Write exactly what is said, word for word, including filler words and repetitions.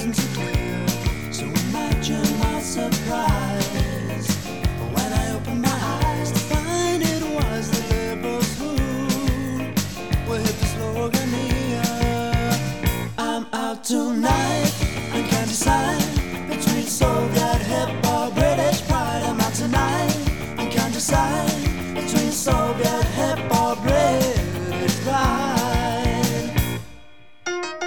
wasn't too clear. So imagine my surprise when I opened my eyes to find it was the liberals who were hit the slogan here. I'm out tonight and can't decide between Soviet hip or British pride. I'm out tonight and can't decide between Soviet